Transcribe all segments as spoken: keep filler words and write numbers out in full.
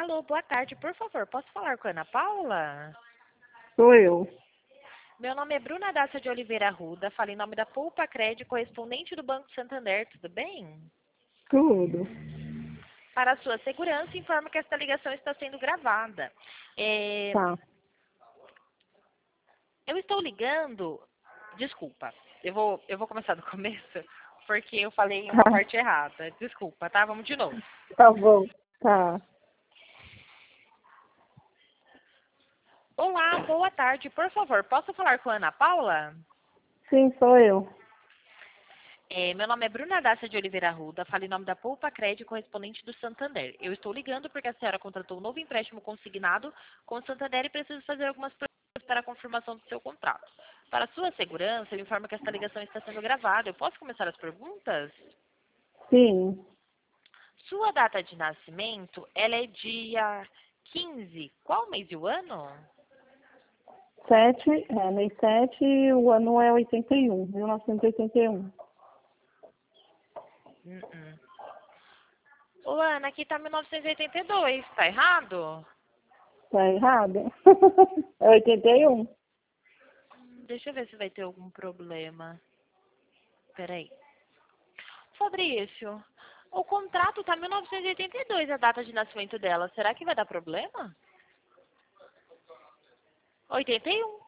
Alô, boa tarde. Por favor, posso falar com a Ana Paula? Sou eu. Meu nome é Bruna Dácia de Oliveira Arruda, falo em nome da Poupa Crédito, correspondente do Banco Santander, tudo bem? Tudo. Para a sua segurança, informo que esta ligação está sendo gravada. É, Tá. Eu estou ligando... Desculpa, eu vou, eu vou começar do começo, porque eu falei uma Tá. parte errada. Desculpa, tá? Vamos de novo. Tá bom. Tá. Olá, boa tarde. Por favor, posso falar com a Ana Paula? Sim, sou eu. É, meu nome é Bruna Dácia de Oliveira Arruda, falo em nome da Poupa Crédito, correspondente do Santander. Eu estou ligando porque a senhora contratou um novo empréstimo consignado com o Santander e preciso fazer algumas perguntas para a confirmação do seu contrato. Para sua segurança, eu informo que esta ligação está sendo gravada. Eu posso começar as perguntas? Sim. Sua data de nascimento, ela é dia quinze. Qual mês e o ano? Sete, é, mês sete e o ano é oitenta e um, mil novecentos e oitenta e um. Uh -uh. Ô, Ana, aqui tá mil novecentos e oitenta e dois, tá errado? Tá errado? É oitenta e um. Deixa eu ver se vai ter algum problema. Peraí. Fabrício, o contrato tá mil novecentos e oitenta e dois, a data de nascimento dela. Será que vai dar problema? oitenta e um.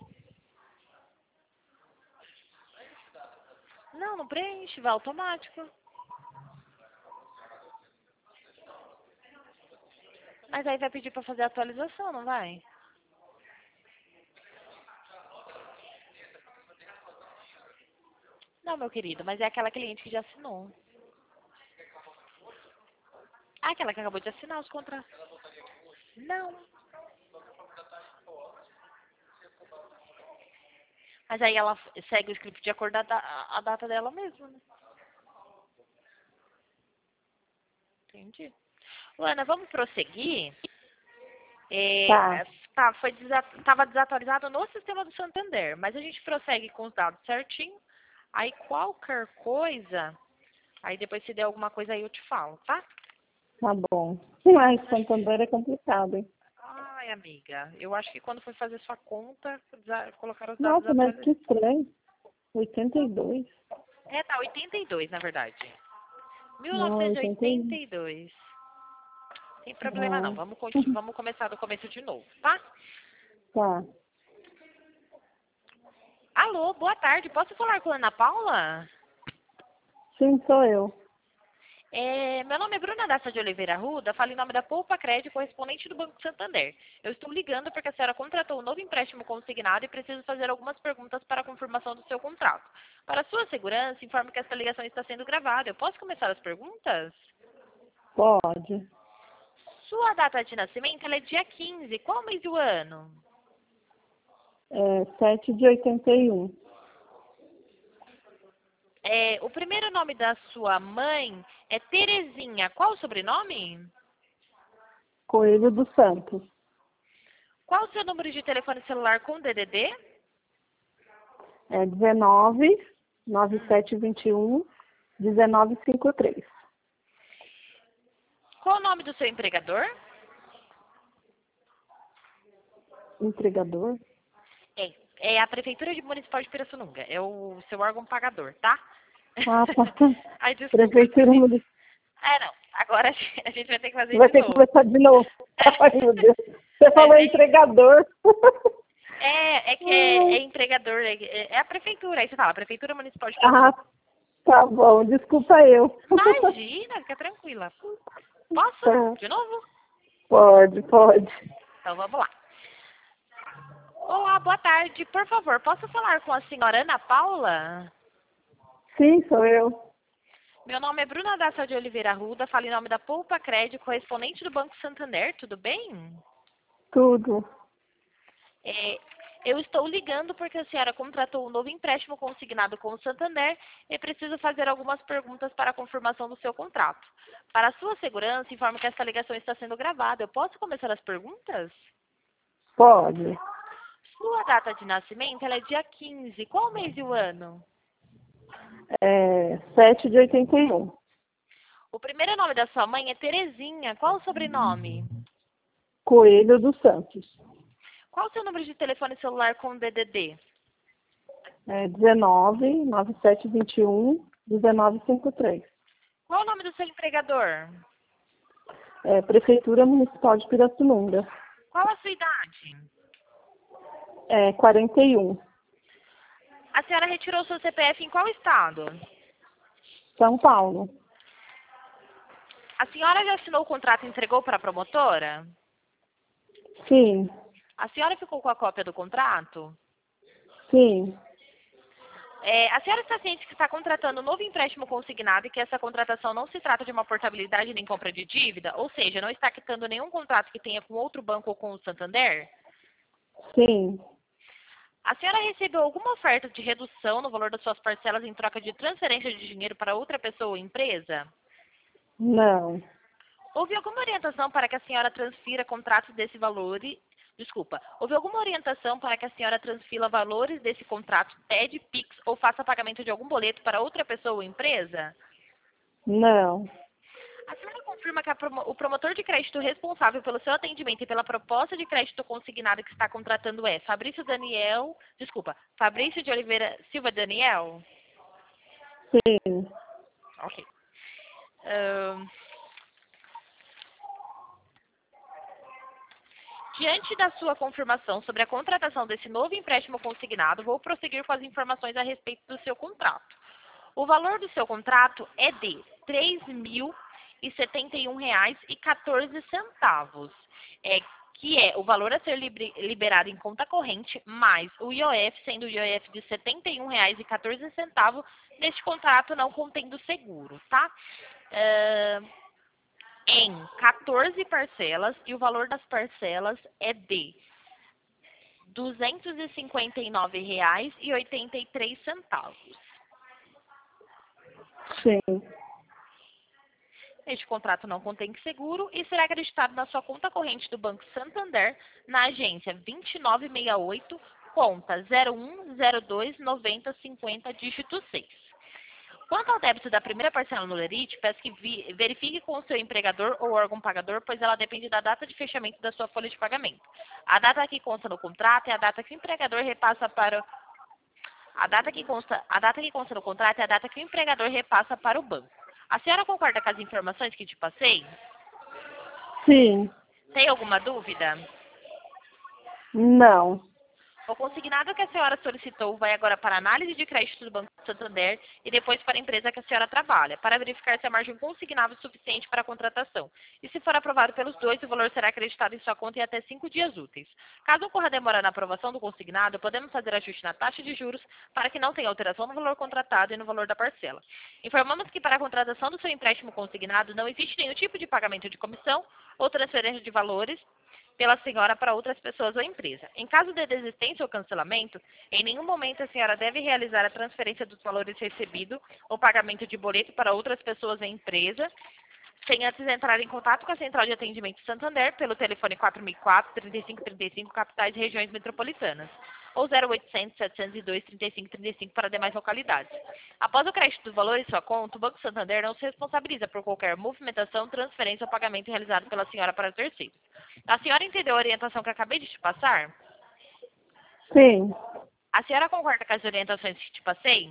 Não, não preenche, vai automático. Mas aí vai pedir pra fazer a atualização, não vai? Não, meu querido, mas é aquela cliente que já assinou. Ah, aquela que acabou de assinar os contratos. Não. Mas aí ela segue o script de acordo com a data dela mesmo, né? Entendi. Luana, vamos prosseguir? É, Tá. tá, foi estava desatualizado no sistema do Santander, mas a gente prossegue com os dados certinho. Aí qualquer coisa, aí depois se der alguma coisa aí eu te falo, tá? Tá bom. Mas Santander é complicado, hein? Ai, amiga, eu acho que quando foi fazer sua conta, colocaram os dados Nossa, mas que atualizados. estranho. oitenta e dois. É, tá, oitenta e dois, na verdade. Não, oitenta e um. mil novecentos e oitenta e dois. Sem problema não, Não. vamos, vamos começar do começo de novo, tá? Tá. Alô, boa tarde, posso falar com a Ana Paula? Sim, sou eu. É, meu nome é Bruna Dácia de Oliveira Arruda, falo em nome da Poupa Crédito, correspondente do Banco Santander. Eu estou ligando porque a senhora contratou um novo empréstimo consignado e preciso fazer algumas perguntas para a confirmação do seu contrato. Para sua segurança, informo que esta ligação está sendo gravada. Eu posso começar as perguntas? Pode. Sua data de nascimento ela é dia quinze. Qual mês e o ano? É sete de oitenta e um. É, o primeiro nome da sua mãe é Terezinha. Qual o sobrenome? Coelho dos Santos. Qual o seu número de telefone celular com D D D? É dezenove, nove sete vinte e um, dezenove cinquenta e três. Qual o nome do seu empregador? Entregador? É, é a Prefeitura de Municipal de Pirassununga. É o seu órgão pagador, tá? Ah, tá. Ai, desculpa. Prefeitura Municipal. Ah, não. Agora a gente vai ter que fazer Vai de ter que novo. começar de novo. Ai, meu Deus. Você falou é, entregador. é, é que é, é empregador, é, é a Prefeitura. Aí você fala, Prefeitura Municipal de Ah, Pirassununga. tá bom. Desculpa eu. Imagina, fica tranquila. Posso? Tá. De novo? Pode, pode. Então vamos lá. Olá, boa tarde. Por favor, posso falar com a senhora Ana Paula? Sim, sou eu. Meu nome é Bruna Dácia de Oliveira Arruda, falo em nome da Poupa Crédito, correspondente do Banco Santander, tudo bem? Tudo. É, eu estou ligando porque a senhora contratou um novo empréstimo consignado com o Santander e preciso fazer algumas perguntas para a confirmação do seu contrato. Para a sua segurança, informo que esta ligação está sendo gravada. Eu posso começar as perguntas? Pode. Sua data de nascimento ela é dia quinze. Qual mês e o ano? É sete de oitenta e um. O primeiro nome da sua mãe é Terezinha. Qual o sobrenome? Coelho dos Santos. Qual o seu número de telefone celular com D D D? É dezenove, nove sete vinte e um, dezenove cinquenta e três. Qual o nome do seu empregador? É, Prefeitura Municipal de Pirassununga. Qual a sua idade? É, quarenta e um. A senhora retirou seu C P F em qual estado? São Paulo. A senhora já assinou o contrato e entregou para a promotora? Sim, A senhora ficou com a cópia do contrato? sim. É, a senhora está ciente que está contratando um novo empréstimo consignado e que essa contratação não se trata de uma portabilidade nem compra de dívida? Ou seja, não está quitando nenhum contrato que tenha com outro banco ou com o Santander? Sim. A senhora recebeu alguma oferta de redução no valor das suas parcelas em troca de transferência de dinheiro para outra pessoa ou empresa? Não. Houve alguma orientação para que a senhora transfira contratos desse valor e... Desculpa. Houve alguma orientação para que a senhora transfira valores desse contrato, T E D, Pix ou faça pagamento de algum boleto para outra pessoa ou empresa? Não. A senhora confirma que a promo- o promotor de crédito responsável pelo seu atendimento e pela proposta de crédito consignado que está contratando é Fabrício Daniel... Desculpa. Fabrício de Oliveira Silva Daniel? Sim. Ok. Ahn, Diante da sua confirmação sobre a contratação desse novo empréstimo consignado, vou prosseguir com as informações a respeito do seu contrato. O valor do seu contrato é de três mil e setenta e um reais e quatorze centavos, é, que é o valor a ser libre- liberado em conta corrente, mais o I O F, sendo o I O F de setenta e um reais e quatorze centavos, neste contrato não contendo seguro, tá? Ahn, em quatorze parcelas e o valor das parcelas é de duzentos e cinquenta e nove reais e oitenta e três centavos. Sim. Este contrato não contém seguro e será acreditado na sua conta corrente do Banco Santander na agência vinte e nove sessenta e oito, conta zero um zero dois noventa cinquenta, dígito seis. Quanto ao débito da primeira parcela no Lerite, peço que vi- verifique com o seu empregador ou órgão pagador, pois ela depende da data de fechamento da sua folha de pagamento. A data que consta no contrato é a data que o empregador repassa para a data que consta, a data que consta no contrato é a data que o empregador repassa para o banco. A senhora concorda com as informações que te passei? Sim. Tem alguma dúvida? Não. O consignado que a senhora solicitou vai agora para a análise de crédito do Banco Santander e depois para a empresa que a senhora trabalha, para verificar se a margem consignável é suficiente para a contratação. E se for aprovado pelos dois, o valor será acreditado em sua conta em até cinco dias úteis. Caso ocorra demora na aprovação do consignado, podemos fazer ajuste na taxa de juros para que não tenha alteração no valor contratado e no valor da parcela. Informamos que para a contratação do seu empréstimo consignado não existe nenhum tipo de pagamento de comissão ou transferência de valores pela senhora para outras pessoas ou empresa. Em caso de desistência ou cancelamento, em nenhum momento a senhora deve realizar a transferência dos valores recebidos ou pagamento de boleto para outras pessoas ou empresa, sem antes entrar em contato com a Central de Atendimento Santander pelo telefone quatro mil e quatro, trinta e cinco trinta e cinco, capitais e regiões metropolitanas, ou zero oitocentos, setecentos e dois, trinta e cinco trinta e cinco para demais localidades. Após o crédito do valor em sua conta, o Banco Santander não se responsabiliza por qualquer movimentação, transferência ou pagamento realizado pela senhora para terceiros. A senhora entendeu a orientação que acabei de te passar? Sim. A senhora concorda com as orientações que te passei?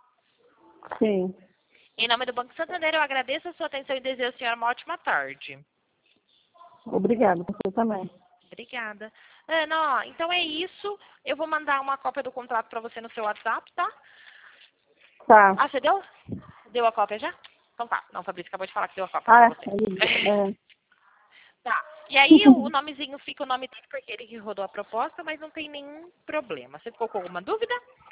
Sim. Em nome do Banco Santander, eu agradeço a sua atenção e desejo à senhora uma ótima tarde. Obrigada. Você também. Obrigada. Ana, ó, então é isso. Eu vou mandar uma cópia do contrato para você no seu WhatsApp, tá? Tá. Ah, você deu? Deu a cópia já? Então tá. Não, o Fabrício acabou de falar que deu a cópia Ah, para você. é. Tá. E aí o nomezinho fica o nome dele porque ele que rodou a proposta, mas não tem nenhum problema. Você ficou com alguma dúvida?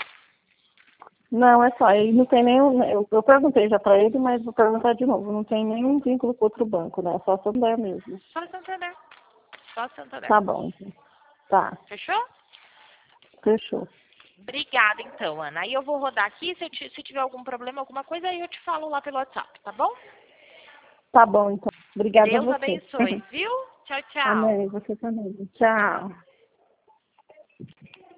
Não, é só, ele não tem nenhum. Eu, eu perguntei já para ele, mas vou perguntar de novo. Não tem nenhum vínculo com outro banco, né? Só Santander mesmo. Só Santander. Só Santander. Tá bom, então. Tá, Fechou? fechou. Obrigada, então, Ana. Aí eu vou rodar aqui. Se, eu ti- se tiver algum problema, alguma coisa, aí eu te falo lá pelo WhatsApp, tá bom? Tá bom, então. Obrigada a Deus você. abençoe, viu? Tchau, tchau. Amém. Você também. Tchau.